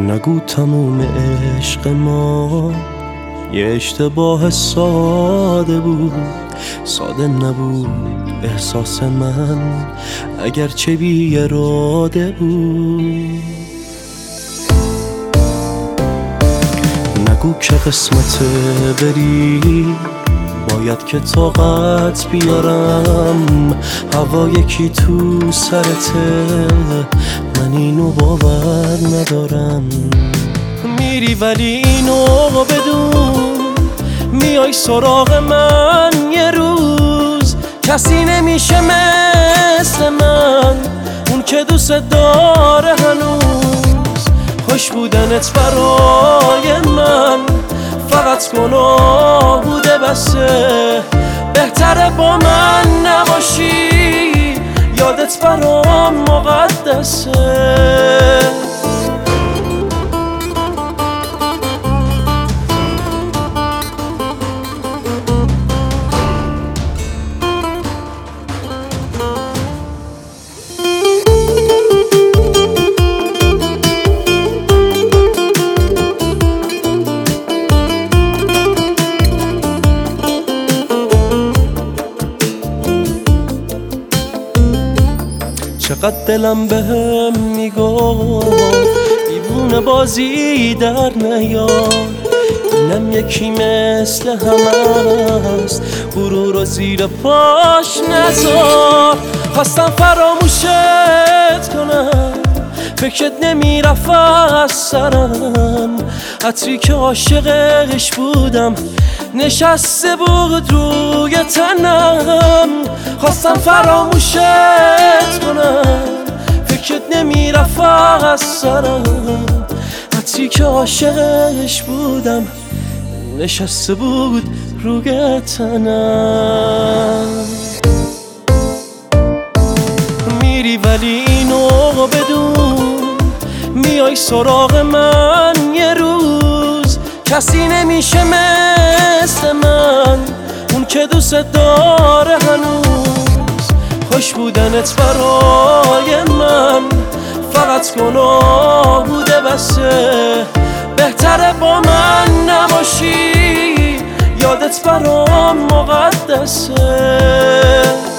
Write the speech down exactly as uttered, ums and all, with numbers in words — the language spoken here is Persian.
نگو تموم عشق ما یه اشتباه ساده بود، ساده نبود احساس من اگرچه بی اراده بود. نگو که قسمت بری باید که طاقت بیارم، هوا یکی تو سرته من اینو باور ندارم. میری ولی اینو بدون میای سراغ من یه روز، کسی نمیشه مثل من اون که دوست داره هنوز. خوش بودنت برای من فقط گناه بوده بسه، بهتره با من نباشی یادت برام مقدسه. چقدر دلم بهم میگفت دیوونه بازی در نیار، اینم یکی مثل همه است غرور رو زیر پاش نذار. خواستم فراموشت کنم فکرت نمیرفت از سرم، عطری که عاشقش بودم نشسته بود روی تنم. خواستم فراموشت کنم فکرت نمیرفت از سرم، عطری که عاشقش بودم نشسته بود روی تنم. میری ولی اینو بدون میای سراغ من یه روز، کسی نمیشه مثل من اون که دوست داره هنوز. خوش بودنت برای من فقط گناه بوده بسه، بهتره با من نباشی یادت برام مقدسه.